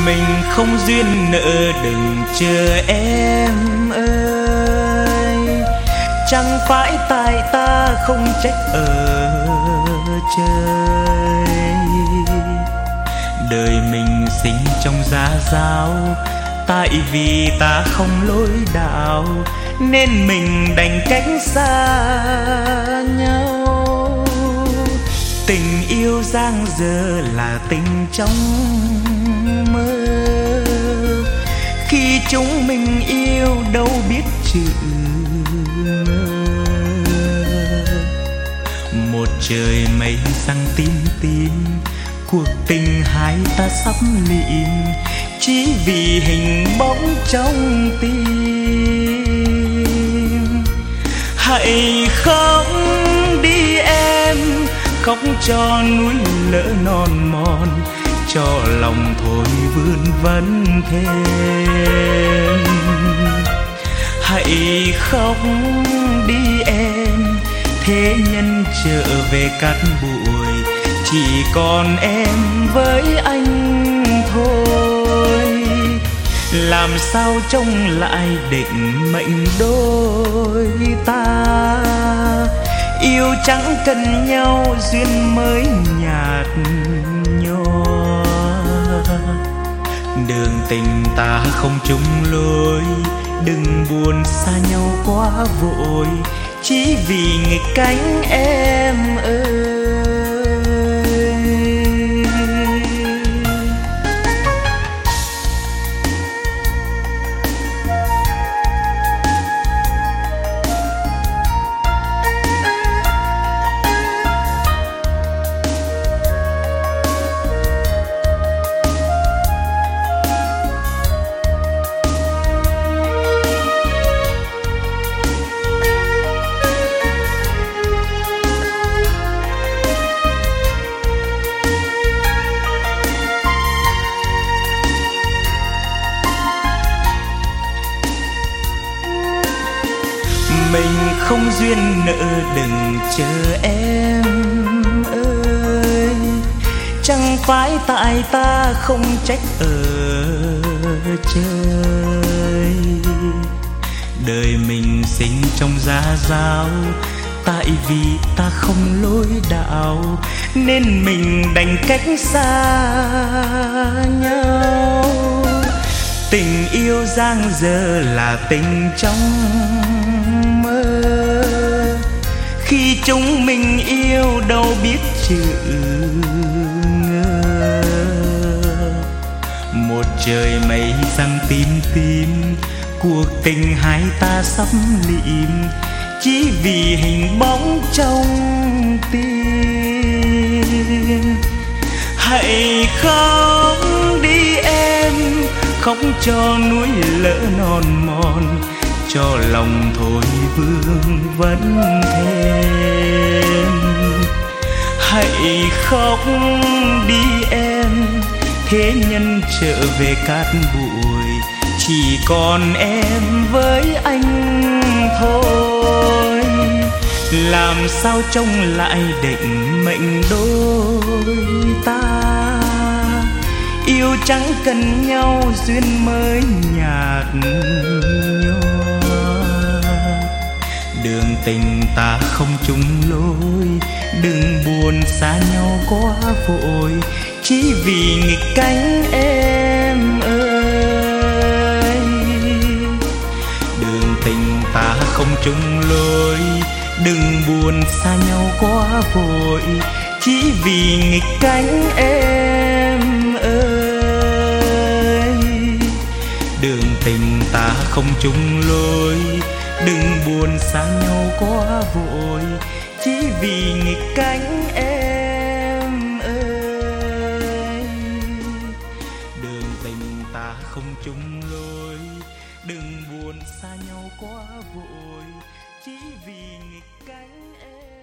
Mình không duyên nợ đừng chờ em ơi, chẳng phải tại ta không trách ở trời. Đời mình sinh trong gia giáo, tại vì ta không lối đạo nên mình đành cách xa nhau. Tình yêu giang dở là tình trong mơ, khi chúng mình yêu đâu biết chữ ngờ. Một trời mây răng tím tím, cuộc tình hai ta sắp lịm, chỉ vì hình bóng trong tim. Hãy khóc đi em, khóc cho núi lỡ non mòn, cho lòng thôi vươn vấn thêm. Hãy khóc đi em, thế nhân trở về cát bụi, chỉ còn em với anh thôi. Làm sao trông lại định mệnh đôi ta, yêu chẳng cần nhau duyên mới nhạt nhòa. Đường tình ta không chung lối, đừng buồn xa nhau quá vội, chỉ vì nghịch cánh em ơi. Mình không duyên nợ đừng chờ em ơi, chẳng phải tại ta không trách ở trời. Đời mình sinh trong gia giáo, tại vì ta không lối đạo nên mình đành cách xa nhau. Tình yêu giang dở là tình trong mơ, khi chúng mình yêu đâu biết chữ ngờ. Một trời mây răng tím tím, cuộc tình hai ta sắp lịm, chỉ vì hình bóng trong tim. Hãy khóc đi em, khóc cho núi lỡ non mòn, cho lòng thôi vương vấn thêm. Hãy khóc đi em, thế nhân trở về cát bụi, chỉ còn em với anh thôi. Làm sao trông lại định mệnh đôi ta, yêu chẳng cần nhau duyên mới nhạt nhòa. Đường tình ta không chung lối, đừng buồn xa nhau quá vội, chỉ vì nghịch cánh em ơi. Đường tình ta không chung lối, đừng buồn xa nhau quá vội, chỉ vì nghịch cánh em ơi. Đường tình ta không chung lối, đừng buồn xa nhau quá vội, chỉ vì nghịch cánh em ơi. Đường tình ta không chung lối, đừng buồn xa nhau quá vội, chỉ vì nghịch cánh em.